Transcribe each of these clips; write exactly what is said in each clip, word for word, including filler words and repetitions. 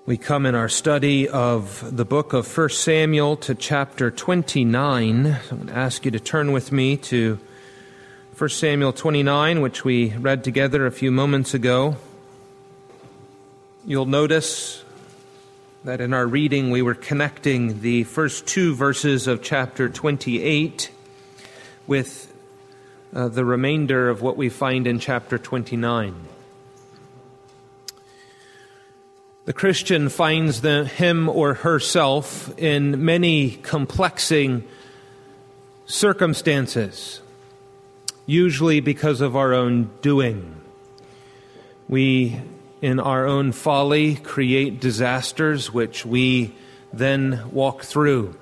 We come in our study of the book of First Samuel to chapter twenty-nine. I'm going to ask you to turn with me to First Samuel twenty-nine, which we read together a few moments ago. You'll notice that in our reading we were connecting the first two verses of chapter twenty-eight with uh, the remainder of what we find in chapter twenty-nine. The Christian finds the, him or herself in many complexing circumstances, usually because of our own doing. We, in our own folly, create disasters which we then walk through.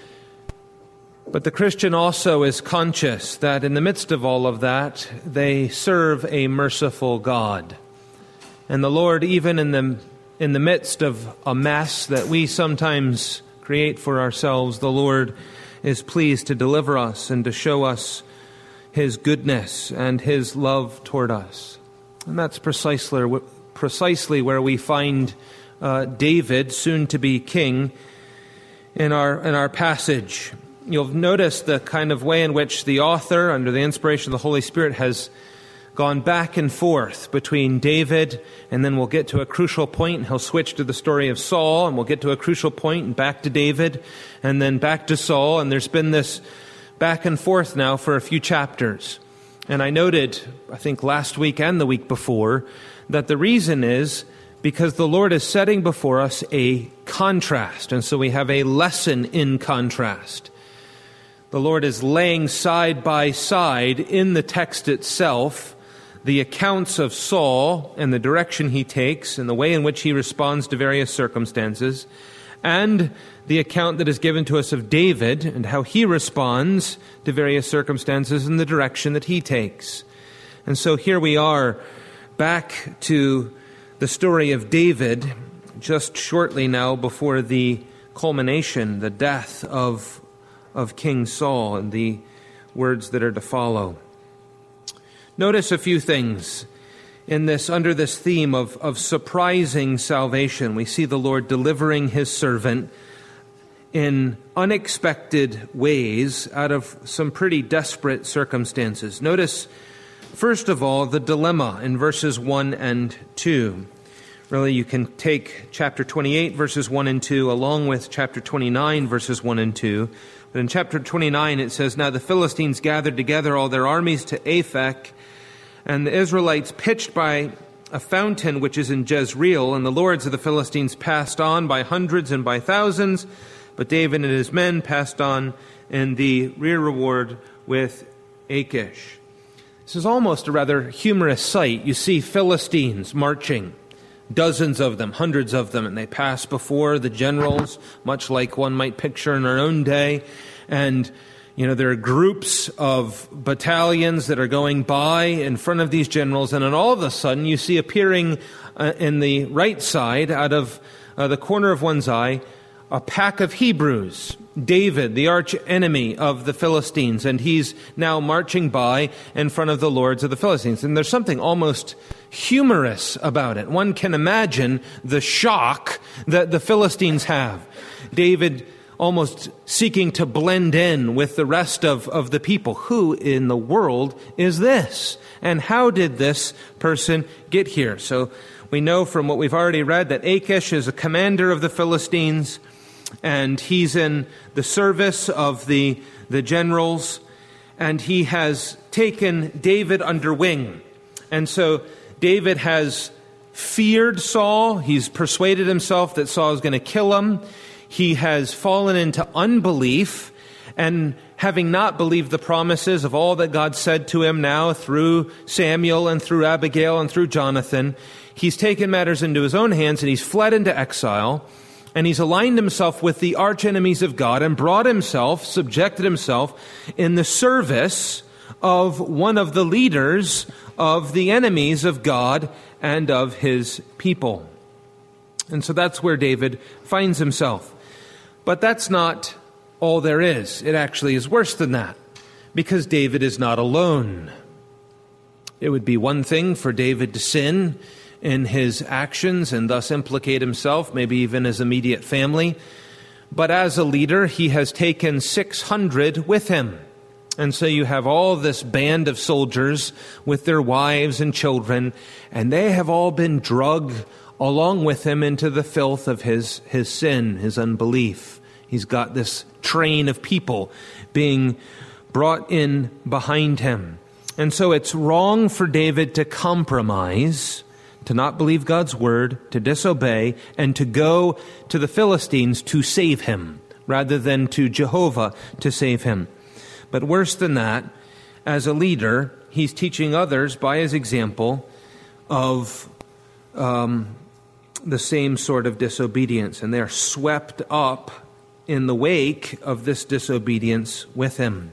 But the Christian also is conscious that in the midst of all of that, they serve a merciful God. And the Lord, even in the In the midst of a mess that we sometimes create for ourselves, the Lord is pleased to deliver us and to show us His goodness and His love toward us. And that's precisely, precisely where we find uh, David, soon to be king, in our, in our passage. You'll notice the kind of way in which the author, under the inspiration of the Holy Spirit, has gone back and forth between David, and then we'll get to a crucial point, and he'll switch to the story of Saul, and we'll get to a crucial point, and back to David, and then back to Saul, and there's been this back and forth now for a few chapters. And I noted, I think last week and the week before, that the reason is because the Lord is setting before us a contrast, and so we have a lesson in contrast. The Lord is laying side by side in the text itself the accounts of Saul and the direction he takes and the way in which he responds to various circumstances, and the account that is given to us of David and how he responds to various circumstances and the direction that he takes. And so here we are back to the story of David, just shortly now before the culmination, the death of, of King Saul, and the words that are to follow. Notice a few things in this, under this theme of, of surprising salvation. We see the Lord delivering His servant in unexpected ways out of some pretty desperate circumstances. Notice, first of all, the dilemma in verses one and two. Really, you can take chapter twenty-eight, verses one and two, along with chapter twenty-nine, verses one and two. But in chapter twenty-nine, it says, "Now the Philistines gathered together all their armies to Aphek, and the Israelites pitched by a fountain which is in Jezreel, and the lords of the Philistines passed on by hundreds and by thousands, but David and his men passed on in the rear reward with Achish." This is almost a rather humorous sight. You see Philistines marching, dozens of them, hundreds of them, and they pass before the generals, much like one might picture in our own day. And, you know, there are groups of battalions that are going by in front of these generals, and then all of a sudden you see appearing uh, in the right side, out of uh, the corner of one's eye, a pack of Hebrews, David, the arch enemy of the Philistines, and he's now marching by in front of the lords of the Philistines. And there's something almost humorous about it. One can imagine the shock that the Philistines have. David almost seeking to blend in with the rest of, of the people. Who in the world is this? And how did this person get here? So we know from what we've already read that Achish is a commander of the Philistines, and he's in the service of the, the generals, and he has taken David under wing. And so David has feared Saul. He's persuaded himself that Saul is going to kill him. He has fallen into unbelief, and having not believed the promises of all that God said to him now through Samuel and through Abigail and through Jonathan, he's taken matters into his own hands, and he's fled into exile. And he's aligned himself with the archenemies of God and brought himself, subjected himself in the service of one of the leaders of the enemies of God and of His people. And so that's where David finds himself. But that's not all there is. It actually is worse than that, because David is not alone. It would be one thing for David to sin in his actions and thus implicate himself, maybe even his immediate family. But as a leader, he has taken six hundred with him. And so you have all this band of soldiers with their wives and children, and they have all been drugged along with him into the filth of his, his sin, his unbelief. He's got this train of people being brought in behind him. And so it's wrong for David to compromise, to not believe God's word, to disobey, and to go to the Philistines to save him, rather than to Jehovah to save him. But worse than that, as a leader, he's teaching others by his example of um, the same sort of disobedience, and they're swept up in the wake of this disobedience with him.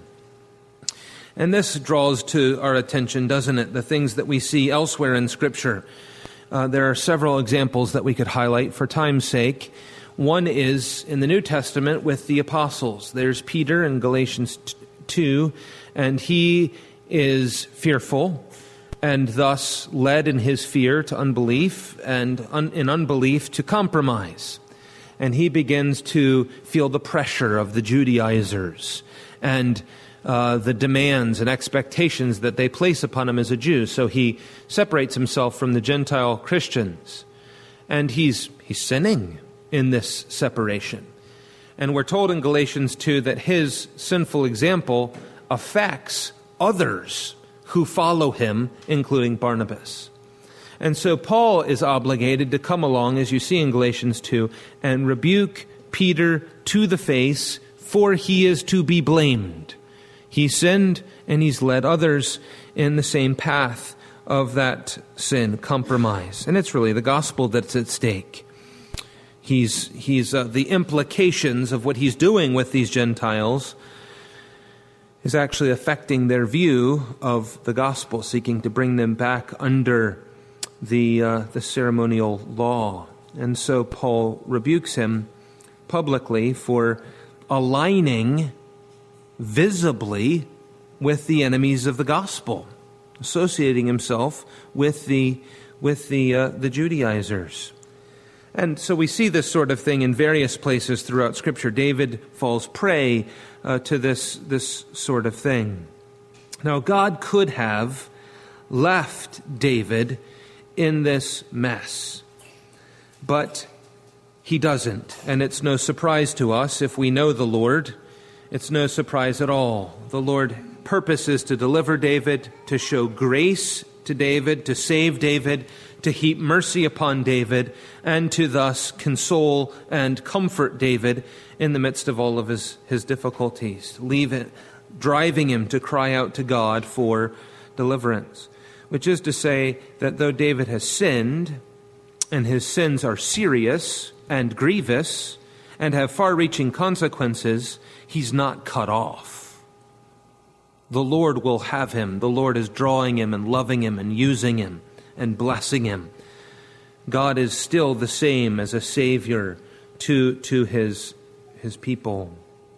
And this draws to our attention, doesn't it, the things that we see elsewhere in Scripture. Uh, there are several examples that we could highlight for time's sake. One is in the New Testament with the apostles. There's Peter in Galatians two, and he is fearful and thus led in his fear to unbelief, and un- in unbelief to compromise. And he begins to feel the pressure of the Judaizers and uh, the demands and expectations that they place upon him as a Jew. So he separates himself from the Gentile Christians. And he's he's sinning in this separation. And we're told in Galatians two that his sinful example affects others who follow him, including Barnabas. And so Paul is obligated to come along, as you see in Galatians two, and rebuke Peter to the face, for he is to be blamed. He sinned, and he's led others in the same path of that sin, compromise. And it's really the gospel that's at stake. He's, he's uh, the implications of what he's doing with these Gentiles is actually affecting their view of the gospel, seeking to bring them back under the uh, the ceremonial law. And so Paul rebukes him publicly for aligning visibly with the enemies of the gospel, associating himself with the with the uh, the Judaizers. And so we see this sort of thing in various places throughout Scripture. David falls prey uh, to this, this sort of thing. Now, God could have left David in this mess, but he doesn't. And it's no surprise to us if we know the Lord. It's no surprise at all. The Lord purposes to deliver David, to show grace to David, to save David, to heap mercy upon David, and to thus console and comfort David in the midst of all of his, his difficulties, leave it, driving him to cry out to God for deliverance. Which is to say that though David has sinned, and his sins are serious and grievous, and have far-reaching consequences, he's not cut off. The Lord will have him. The Lord is drawing him and loving him and using him and blessing him. God is still the same as a Savior to, to his, his people.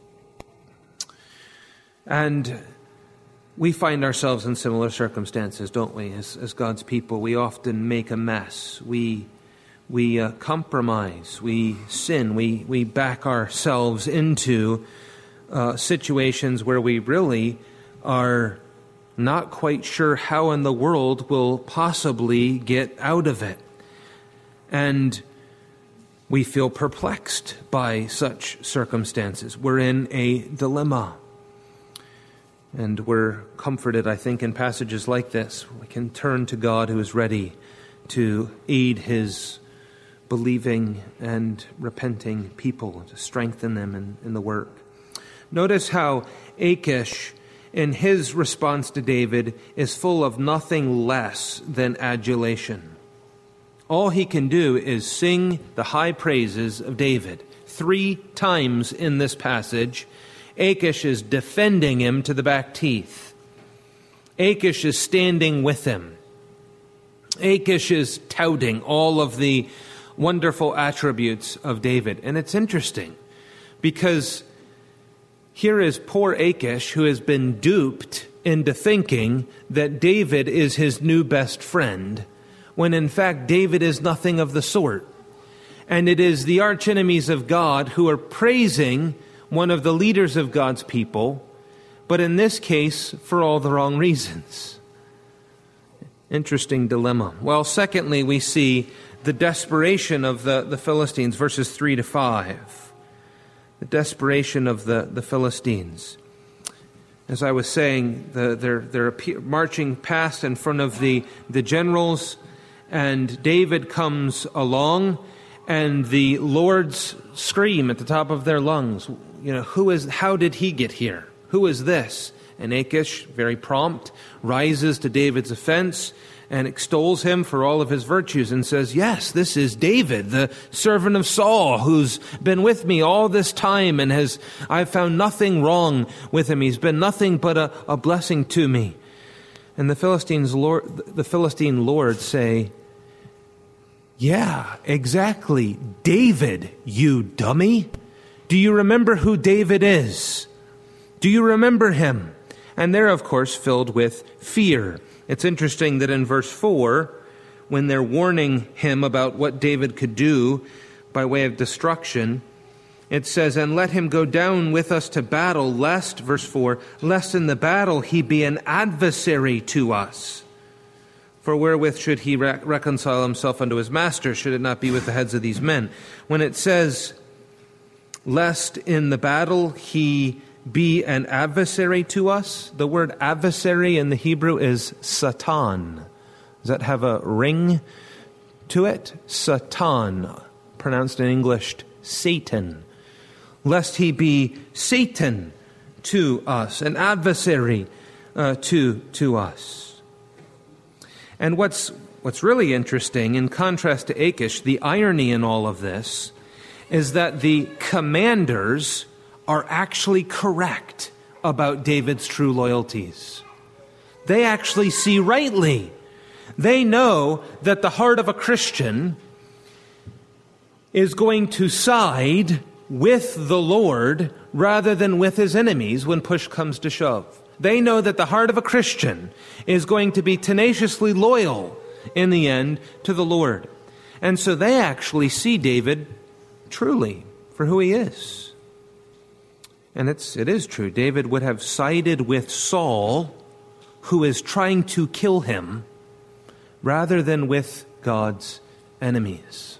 And we find ourselves in similar circumstances, don't we? As, as God's people, we often make a mess. We we uh, compromise. We sin. We we back ourselves into uh, situations where we really are not quite sure how in the world we'll possibly get out of it. And we feel perplexed by such circumstances. We're in a dilemma. And we're comforted, I think, in passages like this. We can turn to God who is ready to aid his believing and repenting people, to strengthen them in, in the work. Notice how Achish, in his response to David, is full of nothing less than adulation. All he can do is sing the high praises of David. Three times in this passage, Achish is defending him to the back teeth. Achish is standing with him. Achish is touting all of the wonderful attributes of David. And it's interesting because here is poor Achish, who has been duped into thinking that David is his new best friend, when in fact David is nothing of the sort. And it is the archenemies of God who are praising one of the leaders of God's people, but in this case, for all the wrong reasons. Interesting dilemma. Well, secondly, we see the desperation of the, the Philistines, verses three to five. The desperation of the, the Philistines. As I was saying, the, they're, they're marching past in front of the, the generals, and David comes along, and the lords scream at the top of their lungs, you know, who is, how did he get here? Who is this? And Achish, very prompt, rises to David's offense and extols him for all of his virtues and says, yes, this is David, the servant of Saul, who's been with me all this time and has, I've found nothing wrong with him. He's been nothing but a, a blessing to me. And the Philistines, Lord, the Philistine lords say, yeah, exactly. David, you dummy. Do you remember who David is? Do you remember him? And they're, of course, filled with fear. It's interesting that in verse four, when they're warning him about what David could do by way of destruction, it says, and let him go down with us to battle, lest, verse four, lest in the battle he be an adversary to us. For wherewith should he re- reconcile himself unto his master, should it not be with the heads of these men? When it says, lest in the battle he be an adversary to us, the word adversary in the Hebrew is Satan. Does that have a ring to it? Satan, pronounced in English, Satan. Lest he be Satan to us, an adversary uh, to, to us. And what's what's really interesting, in contrast to Achish, the irony in all of this is that the commanders are actually correct about David's true loyalties. They actually see rightly. They know that the heart of a Christian is going to side with the Lord rather than with his enemies when push comes to shove. They know that the heart of a Christian is going to be tenaciously loyal in the end to the Lord. And so they actually see David truly for who he is. And it's, it is true. David would have sided with Saul, who is trying to kill him, rather than with God's enemies.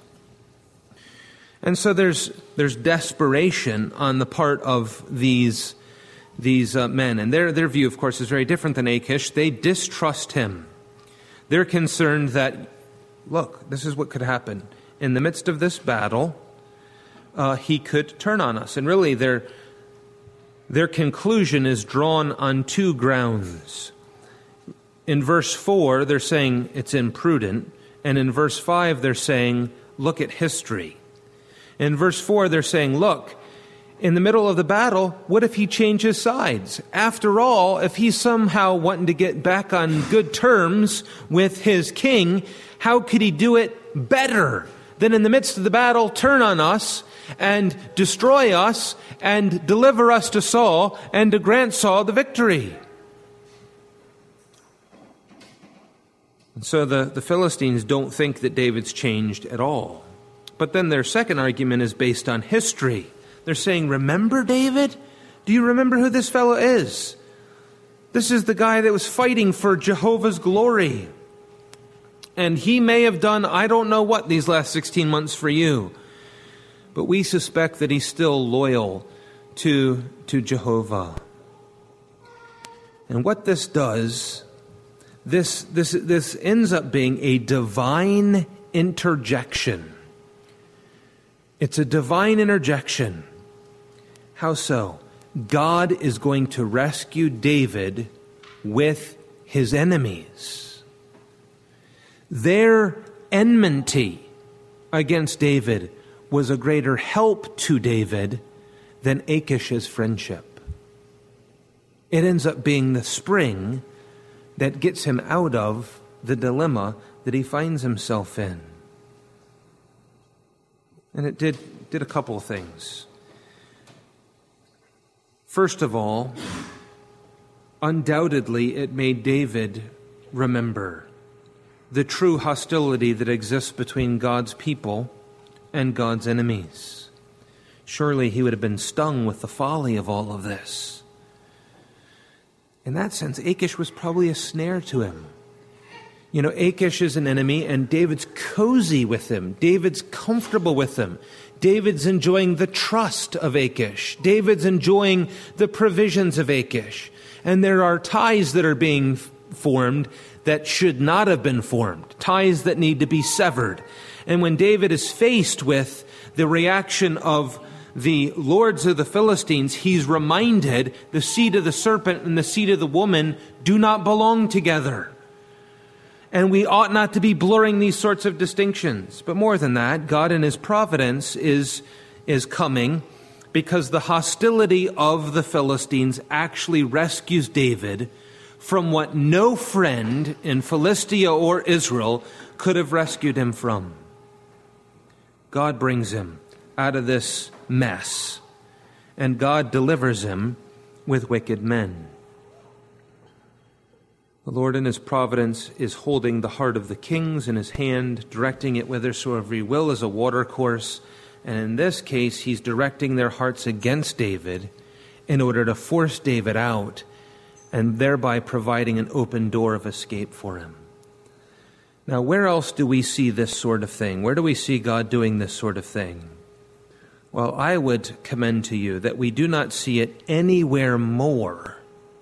And so there's there's desperation on the part of these these uh, men. And their, their view, of course, is very different than Achish. They distrust him. They're concerned that, look, this is what could happen. In the midst of this battle, uh, he could turn on us. And really, their, their conclusion is drawn on two grounds. In verse four, they're saying it's imprudent. And in verse five, they're saying, look at history. In verse four, they're saying, look, in the middle of the battle, what if he changes sides? After all, if he's somehow wanting to get back on good terms with his king, how could he do it better than in the midst of the battle turn on us and destroy us and deliver us to Saul and to grant Saul the victory? And so the, the Philistines don't think that David's changed at all. But then their second argument is based on history. They're saying, remember David? Do you remember who this fellow is? This is the guy that was fighting for Jehovah's glory. And he may have done I don't know what these last sixteen months for you. But we suspect that he's still loyal to, to Jehovah. And what this does, this, this, this ends up being a divine interjection. It's a divine interjection. How so? God is going to rescue David with his enemies. Their enmity against David was a greater help to David than Achish's friendship. It ends up being the spring that gets him out of the dilemma that he finds himself in. And it did, did a couple of things. First of all, undoubtedly it made David remember. the true hostility that exists between God's people and God's enemies. Surely he would have been stung with the folly of all of this. In that sense, Achish was probably a snare to him. You know, Achish is an enemy, and David's cozy with him. David's comfortable with him. David's enjoying the trust of Achish. David's enjoying the provisions of Achish. And there are ties that are being formed that should not have been formed, ties that need to be severed. And when David is faced with the reaction of the lords of the Philistines, he's reminded the seed of the serpent and the seed of the woman do not belong together. And we ought not to be blurring these sorts of distinctions. But more than that, God in his providence is, is coming because the hostility of the Philistines actually rescues David from what no friend in Philistia or Israel could have rescued him from. God brings him out of this mess, and God delivers him with wicked men. The Lord in his providence is holding the heart of the kings in his hand, directing it whithersoever he will as a watercourse. And in this case, he's directing their hearts against David in order to force David out, and thereby providing an open door of escape for him. Now, where else do we see this sort of thing? Where do we see God doing this sort of thing? Well, I would commend to you that we do not see it anywhere more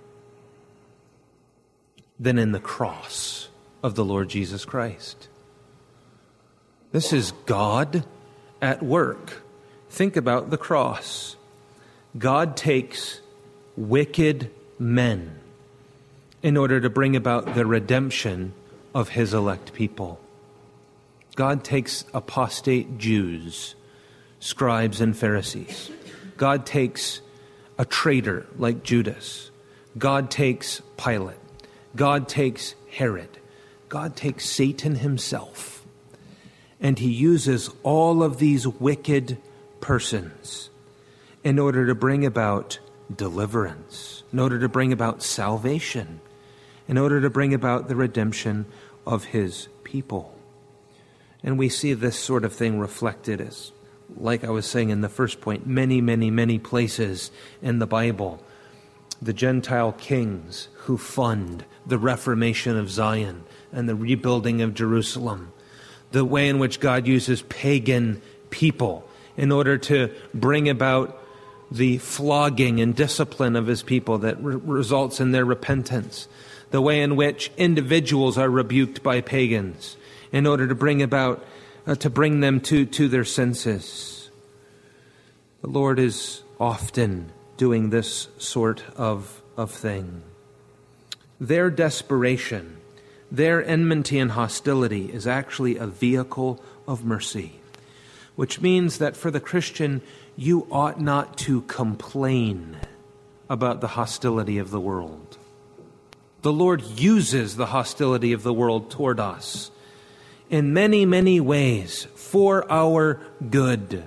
than in the cross of the Lord Jesus Christ. This is God at work. Think about the cross. God takes wicked men in order to bring about the redemption of his elect people. God takes apostate Jews, scribes and Pharisees. God takes a traitor like Judas. God takes Pilate. God takes Herod. God takes Satan himself. And he uses all of these wicked persons in order to bring about deliverance, in order to bring about salvation, in order to bring about the redemption of his people. And we see this sort of thing reflected as, like I was saying in the first point, many, many, many places in the Bible. The Gentile kings who fund the reformation of Zion and the rebuilding of Jerusalem. The way in which God uses pagan people in order to bring about the flogging and discipline of his people that re- results in their repentance. The way in which individuals are rebuked by pagans in order to bring about, uh, to bring them to, to their senses. The Lord is often doing this sort of, of thing. Their desperation, their enmity and hostility is actually a vehicle of mercy, which means that for the Christian, you ought not to complain about the hostility of the world. The Lord uses the hostility of the world toward us in many, many ways for our good.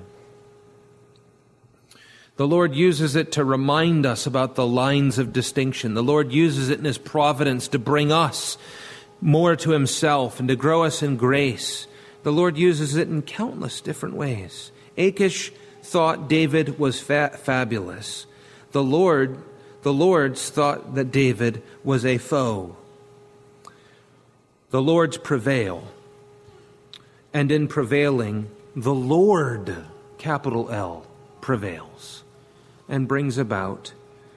The Lord uses it to remind us about the lines of distinction. The Lord uses it in his providence to bring us more to himself and to grow us in grace. The Lord uses it in countless different ways. Achish thought David was fa- fabulous. The Lord, the Lords thought that David was a foe. The Lords prevail. And in prevailing, the Lord, capital L, prevails and brings about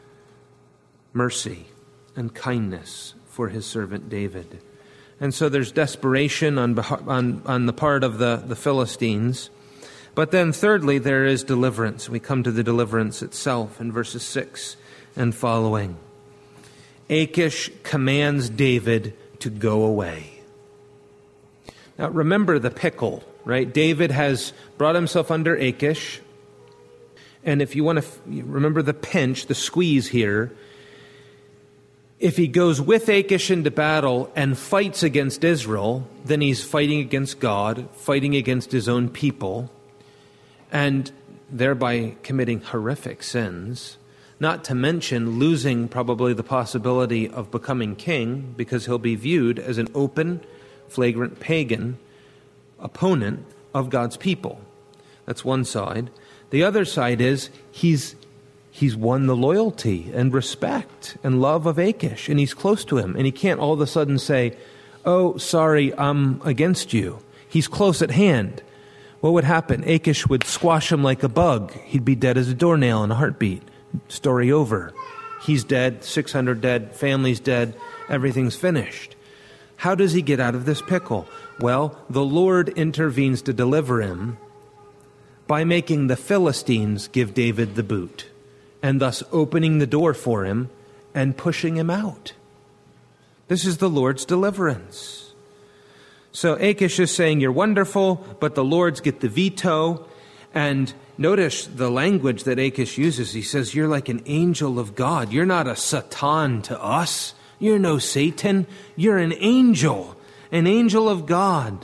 mercy and kindness for his servant David. And so there's desperation on, on, on the part of the, the Philistines. But then thirdly, there is deliverance. We come to the deliverance itself in verses six and following. Achish commands David to go away. Now remember the pickle, right? David has brought himself under Achish. And if you want to f- remember the pinch, the squeeze here, if he goes with Achish into battle and fights against Israel, then he's fighting against God, fighting against his own people, and thereby committing horrific sins, not to mention losing probably the possibility of becoming king, because he'll be viewed as an open flagrant pagan opponent of God's people. That's one side. The other side is he's he's won the loyalty and respect and love of Achish, and he's close to him, and he can't all of a sudden say, "Oh, sorry, I'm against you." He's close at hand. What would happen? Achish would squash him like a bug. He'd be dead as a doornail in a heartbeat. Story over. He's dead, six hundred dead, family's dead, everything's finished. How does he get out of this pickle? Well, the Lord intervenes to deliver him by making the Philistines give David the boot, and thus opening the door for him and pushing him out. This is the Lord's deliverance. So Achish is saying, you're wonderful, but the Lord's get the veto. And notice the language that Achish uses. He says, you're like an angel of God. You're not a Satan to us. You're no Satan. You're an angel, an angel of God.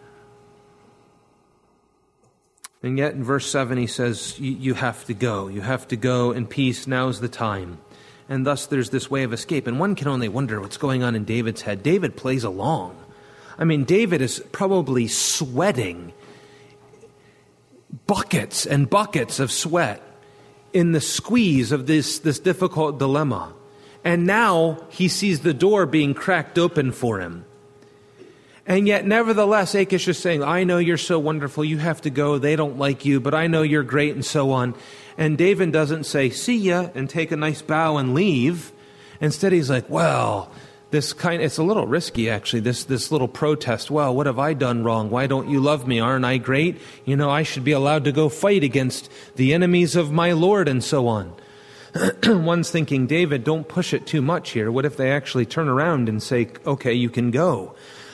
And yet in verse seven he says, you have to go. You have to go in peace. Now's the time. And thus there's this way of escape. And one can only wonder what's going on in David's head. David plays along. I mean, David is probably sweating buckets and buckets of sweat in the squeeze of this, this difficult dilemma. And now he sees the door being cracked open for him. And yet, nevertheless, Achish is saying, I know you're so wonderful, you have to go, they don't like you, but I know you're great, and so on. And David doesn't say, see ya, and take a nice bow and leave. Instead, he's like, well, this kind, it's a little risky, actually, this, this little protest. Well, what have I done wrong? Why don't you love me? Aren't I great? You know, I should be allowed to go fight against the enemies of my Lord, and so on. One's thinking, David, don't push it too much here. What if they actually turn around and say, okay, you can go?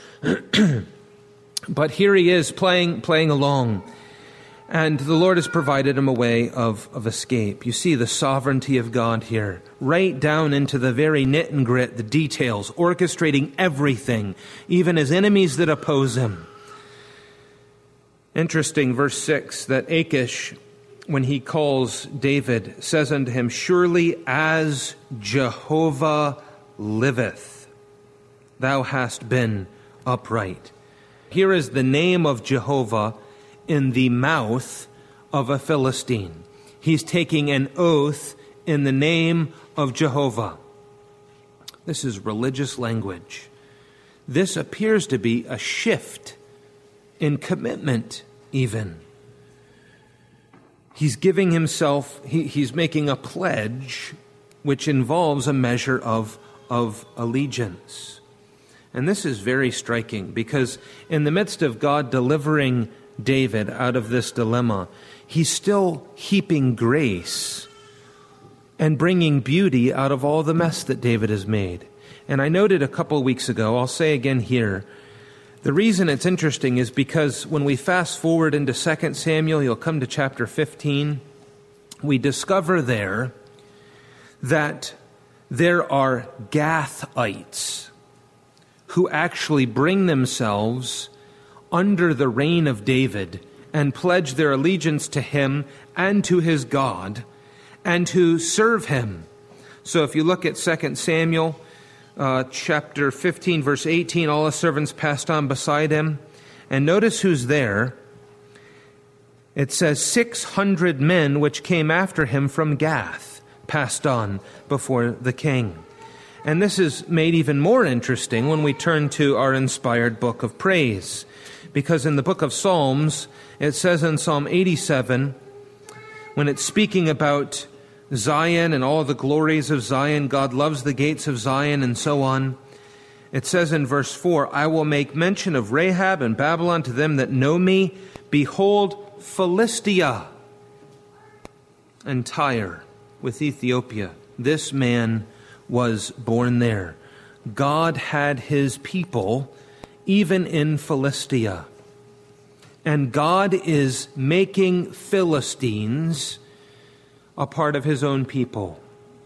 But here he is playing playing along, and the Lord has provided him a way of, of escape. You see the sovereignty of God here, right down into the very knit and grit, the details, orchestrating everything, even his enemies that oppose him. Interesting, verse six, that Achish, when he calls David, says unto him, surely as Jehovah liveth, thou hast been upright. Here is the name of Jehovah in the mouth of a Philistine. He's taking an oath in the name of Jehovah. This is religious language. This appears to be a shift in commitment even. He's giving himself, he, he's making a pledge which involves a measure of, of allegiance. And this is very striking because in the midst of God delivering David out of this dilemma, he's still heaping grace and bringing beauty out of all the mess that David has made. And I noted a couple of weeks ago, I'll say again here, the reason it's interesting is because when we fast forward into Second Samuel, you'll come to chapter fifteen, we discover there that there are Gathites who actually bring themselves under the reign of David and pledge their allegiance to him and to his God and to serve him. So if you look at Second Samuel uh, chapter fifteen, verse eighteen, all his servants passed on beside him. And notice who's there. It says, six hundred men which came after him from Gath passed on before the king. And this is made even more interesting when we turn to our inspired book of praise. Because in the book of Psalms, it says in Psalm eighty-seven, when it's speaking about Zion and all the glories of Zion, God loves the gates of Zion and so on. It says in verse four, I will make mention of Rahab and Babylon to them that know me. Behold, Philistia and Tyre with Ethiopia. This man was born there. God had his people even in Philistia. And God is making Philistines a part of his own people.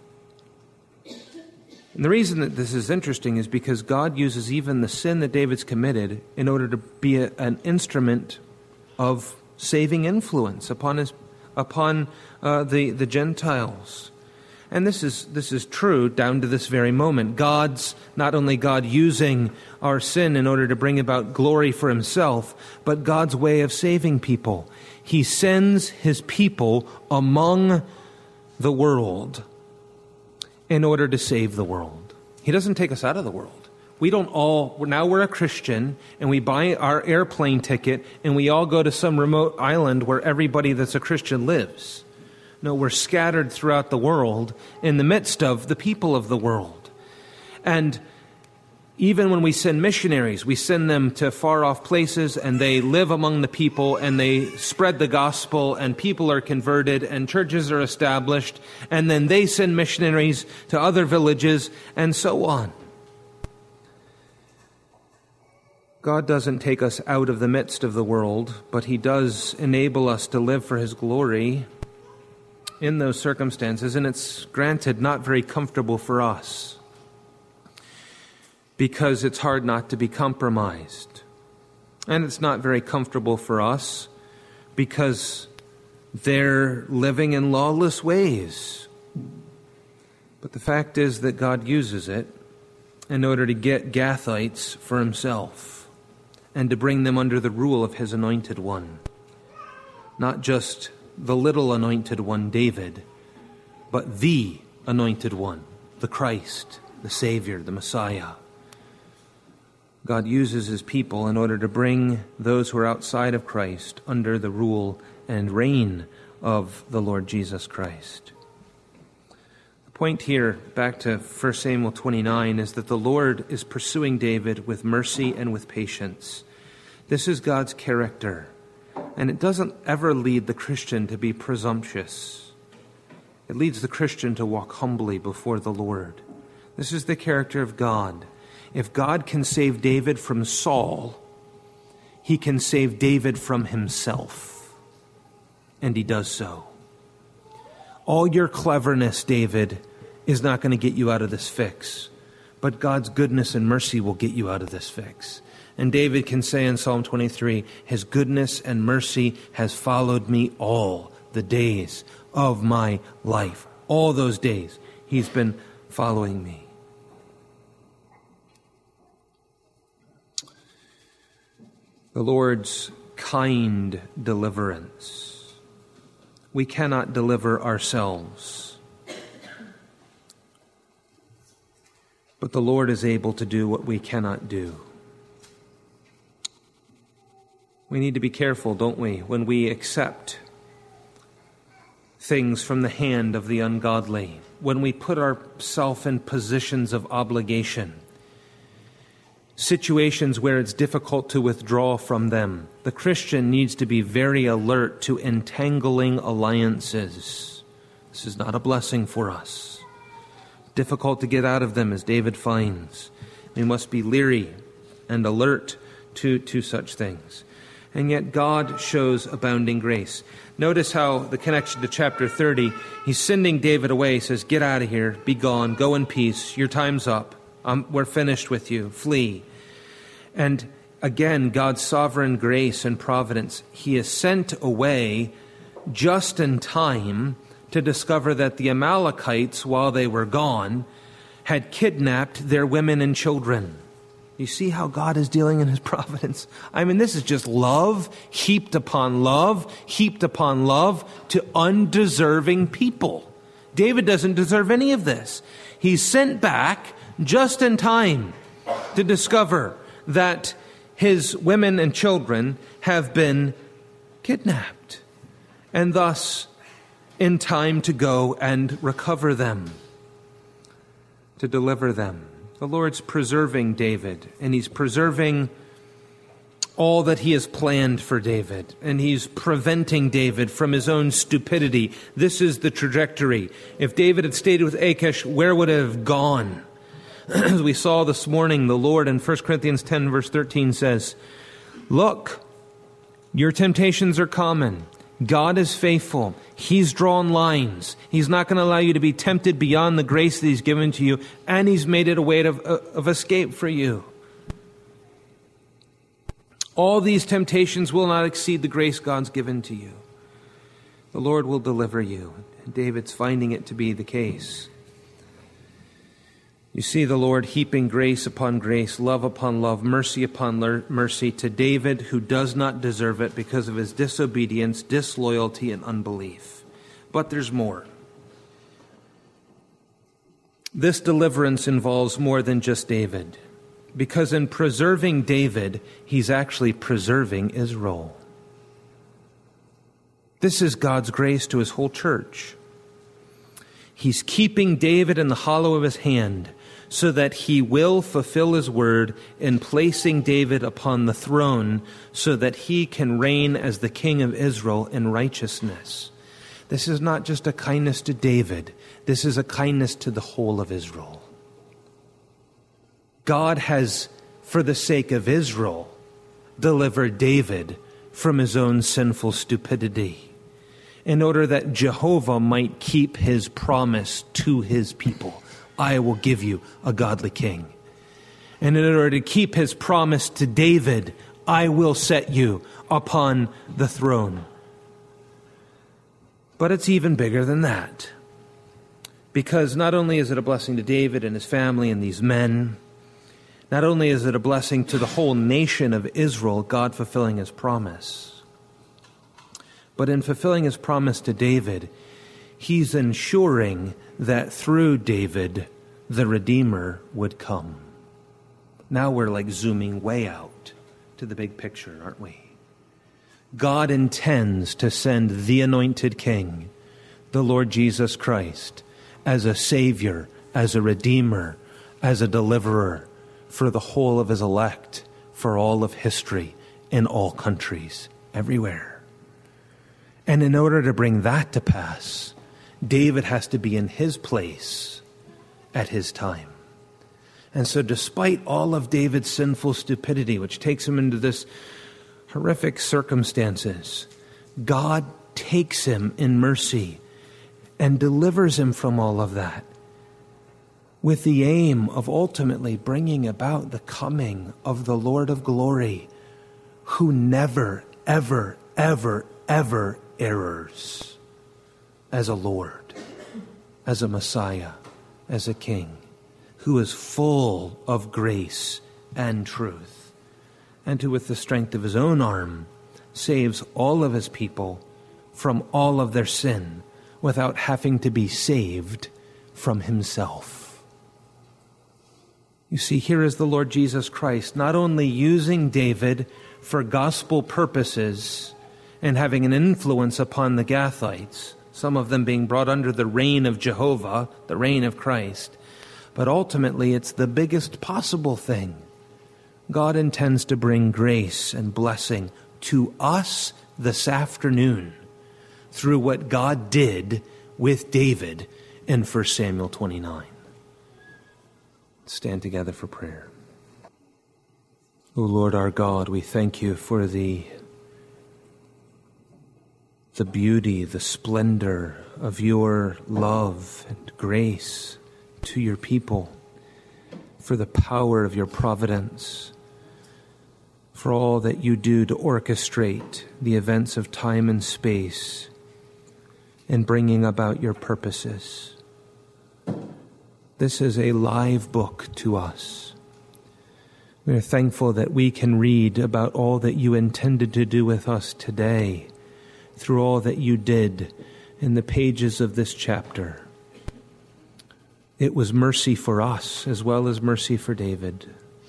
And the reason that this is interesting is because God uses even the sin that David's committed in order to be a, an instrument of saving influence upon his, upon uh, the, the Gentiles. And this is this is true down to this very moment. God's, not only God using our sin in order to bring about glory for himself, but God's way of saving people. He sends his people among the world in order to save the world. He doesn't take us out of the world. We don't all, now we're a Christian, and we buy our airplane ticket, and we all go to some remote island where everybody that's a Christian lives. No, we're scattered throughout the world in the midst of the people of the world. And even when we send missionaries, we send them to far-off places, and they live among the people, and they spread the gospel, and people are converted, and churches are established, and then they send missionaries to other villages, and so on. God doesn't take us out of the midst of the world, but he does enable us to live for his glory in those circumstances, and it's granted not very comfortable for us because it's hard not to be compromised. And it's not very comfortable for us because they're living in lawless ways. But the fact is that God uses it in order to get Gathites for himself and to bring them under the rule of his anointed one. Not just the little anointed one, David, but the anointed one, the Christ, the Savior, the Messiah. God uses his people in order to bring those who are outside of Christ under the rule and reign of the Lord Jesus Christ. The point here, back to First Samuel twenty-nine, is that the Lord is pursuing David with mercy and with patience. This is God's character. And it doesn't ever lead the Christian to be presumptuous. It leads the Christian to walk humbly before the Lord. This is the character of God. If God can save David from Saul, he can save David from himself. And he does so. All your cleverness, David, is not going to get you out of this fix. But God's goodness and mercy will get you out of this fix. And David can say in Psalm twenty-three, his goodness and mercy has followed me all the days of my life. All those days, he's been following me. The Lord's kind deliverance. We cannot deliver ourselves. But the Lord is able to do what we cannot do. We need to be careful, don't we, when we accept things from the hand of the ungodly, when we put ourselves in positions of obligation, situations where it's difficult to withdraw from them. The Christian needs to be very alert to entangling alliances. This is not a blessing for us. Difficult to get out of them, as David finds. We must be leery and alert to, to such things. And yet God shows abounding grace. Notice how the connection to chapter thirty, he's sending David away. He says, get out of here, be gone, go in peace, your time's up, um, we're finished with you, flee. And again, God's sovereign grace and providence, he is sent away just in time to discover that the Amalekites, while they were gone, had kidnapped their women and children. You see how God is dealing in his providence? I mean, this is just love, heaped upon love, heaped upon love to undeserving people. David doesn't deserve any of this. He's sent back just in time to discover that his women and children have been kidnapped, and thus in time to go and recover them, to deliver them. The Lord's preserving David, and he's preserving all that he has planned for David, and he's preventing David from his own stupidity. This is the trajectory. If David had stayed with Achish, where would it have gone? As we saw this morning, the Lord in First Corinthians ten, verse thirteen says, look, your temptations are common. God is faithful. He's drawn lines. He's not going to allow you to be tempted beyond the grace that he's given to you, and he's made it a way of, of escape for you. All these temptations will not exceed the grace God's given to you. The Lord will deliver you. And David's finding it to be the case. You see the Lord heaping grace upon grace, love upon love, mercy upon mercy to David, who does not deserve it because of his disobedience, disloyalty, and unbelief. But there's more. This deliverance involves more than just David, because in preserving David, he's actually preserving Israel. This is God's grace to his whole church. He's keeping David in the hollow of his hand so that he will fulfill his word in placing David upon the throne so that he can reign as the king of Israel in righteousness. This is not just a kindness to David. This is a kindness to the whole of Israel. God has, for the sake of Israel, delivered David from his own sinful stupidity in order that Jehovah might keep his promise to his people. I will give you a godly king. And in order to keep his promise to David, I will set you upon the throne. But it's even bigger than that. Because not only is it a blessing to David and his family and these men, not only is it a blessing to the whole nation of Israel, God fulfilling his promise, but in fulfilling his promise to David, he's ensuring that through David, the Redeemer would come. Now we're like zooming way out to the big picture, aren't we? God intends to send the anointed King, the Lord Jesus Christ, as a Savior, as a Redeemer, as a Deliverer for the whole of his elect, for all of history, in all countries, everywhere. And in order to bring that to pass, David has to be in his place at his time. And so despite all of David's sinful stupidity, which takes him into this horrific circumstances, God takes him in mercy and delivers him from all of that with the aim of ultimately bringing about the coming of the Lord of glory, who never, ever, ever, ever errors, as a Lord, as a Messiah, as a King, who is full of grace and truth, and who with the strength of his own arm saves all of his people from all of their sin without having to be saved from himself. You see, here is the Lord Jesus Christ, not only using David for gospel purposes and having an influence upon the Gathites, some of them being brought under the reign of Jehovah, the reign of Christ, but ultimately it's the biggest possible thing. God intends to bring grace and blessing to us this afternoon through what God did with David in First Samuel twenty-nine. Stand together for prayer. O Lord our God, we thank you for the the beauty, the splendor of your love and grace to your people, for the power of your providence, for all that you do to orchestrate the events of time and space in bringing about your purposes. This is a live book to us. We are thankful that we can read about all that you intended to do with us today through all that you did in the pages of this chapter. It was mercy for us as well as mercy for David.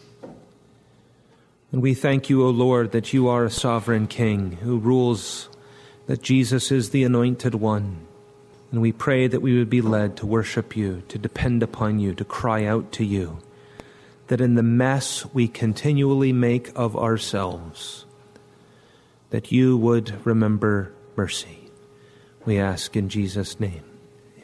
And we thank you, O Lord, that you are a sovereign King who rules, that Jesus is the anointed one. And we pray that we would be led to worship you, to depend upon you, to cry out to you, that in the mess we continually make of ourselves, that you would remember mercy. We ask in Jesus' name.